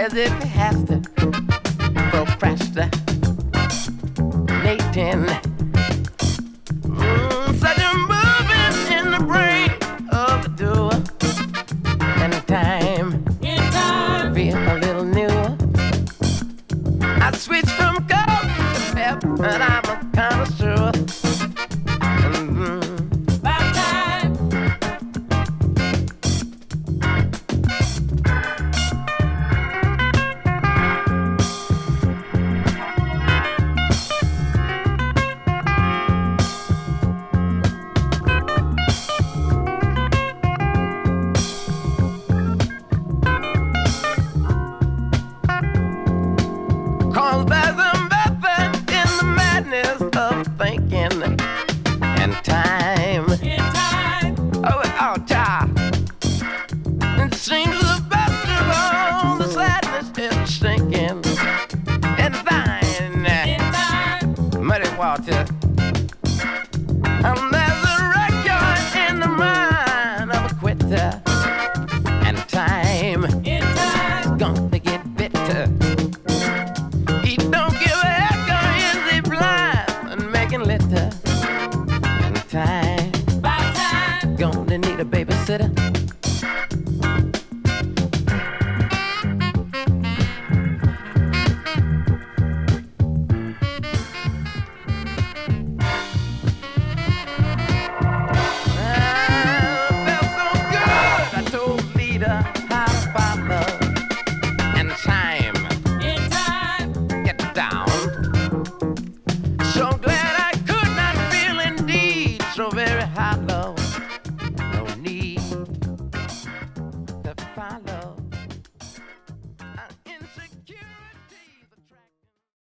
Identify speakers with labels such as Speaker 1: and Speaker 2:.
Speaker 1: as if it has to procrastinating. Such a movement in the brain of the doer. And in time, feel a little newer. I switch from gold to pep, and I'm a connoisseur. About time. Cause there's a method in the madness of thinking. And time. Oh, time. It seems the best of all the sadness is sinking. And thine. Muddy water. And there's a record in the mind of a quitter. And time. It's gonna get bitter. He don't give a heck, or is he blind and making litter?